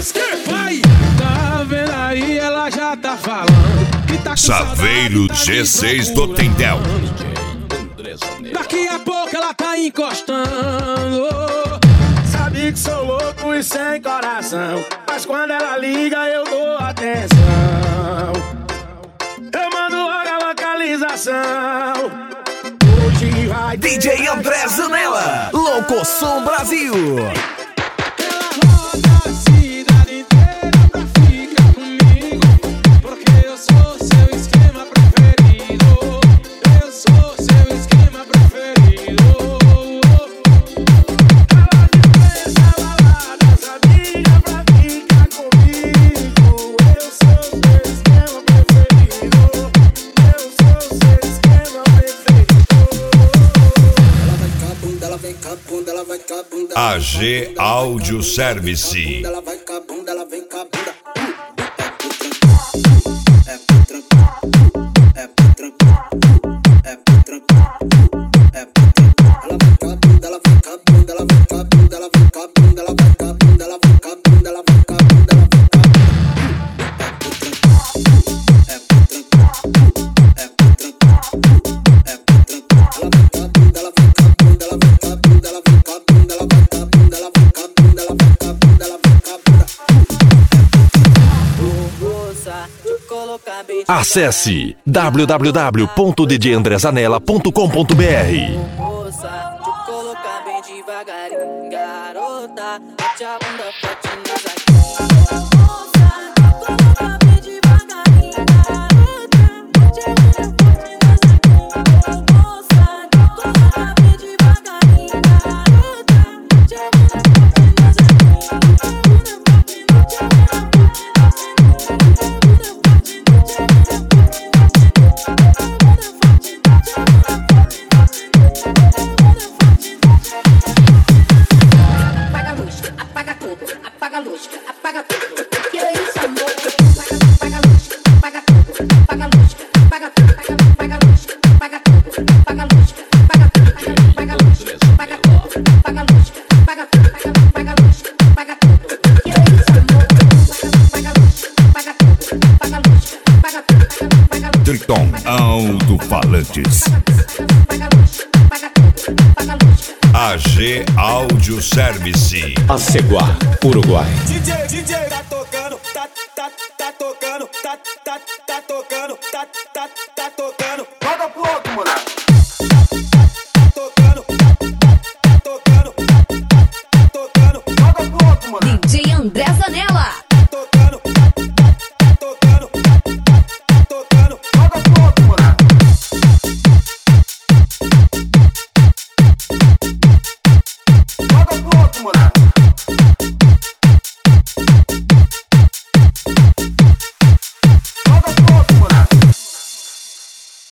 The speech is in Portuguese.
Vai! Tá vendo aí, ela já tá falando que tá com Saveiro saudade, tá G6 do Tendel. Daqui a pouco ela tá encostando. Sabe que sou louco e sem coração, mas quando ela liga eu dou atenção. Eu mando logo a localização. Hoje vai DJ André Zanella, Louco Som Brasil. ela roda a cidade inteira pra ficar comigo, porque eu sou seu esquema preferido. Eu sou seu esquema preferido. Ela dispensa baladas, amiga, pra ficar comigo. Eu sou seu esquema preferido. Eu sou seu esquema preferido. Ela vai com a bunda, ela vem com a bunda, ela vai com a bunda. AG Audio Service. Ela vai com a bunda, ela vem com a bunda. É pro tranquilo, é pro tranquilo, é pro tranquilo. Ela vai com a bunda, ela vem com a bunda, ela vem com a bunda, ela vem com a bunda, ela vai com a bunda, ela vem com a bunda, ela vem com a bunda, ela vem com a bunda. É pro tranquilo, é pro tranquilo, é pro tranquilo. Ela vai com a bunda, ela vem com a bunda, ela vem com a bunda, ela vem com a bunda, ela vai com a bunda, ela vem com a bunda, ela vem com a bunda, ela vem com a bunda. Acesse www.djandrezanella.com.br. Moça, te colocar bem devagarinho, garota, mete a bunda forte nos aqui. Moça, te colocar bem devagarinho, garota, mete a bunda forte nos aqui. Moça, te colocar bem devagarinho, garota, mete a bunda forte nos aqui. Apaga a luz, apaga tudo, apaga a luz, apaga tudo. Que é isso, amor? Apaga a luz, apaga tudo, apaga a luz, apaga tudo, apaga a luz, apaga tudo, apaga a luz, apaga tudo, apaga a luz, apaga tudo, apaga a luz, apaga tudo, apaga a luz, apaga tudo. Que é isso, amor? Apaga a luz, apaga tudo, apaga a luz, apaga tudo, apaga a luz. Triton Alto-Falantes. Apaga a luz, apaga tudo, apaga a luz. AG Audio Service. Aceguá, Uruguai. DJ tá tocando, tá tocando, tá tocando, tá tocando. Joga pro outro, moleque. Tá tocando, tá tocando, tá tocando. Joga pro outro, moleque. DJ André Zanella.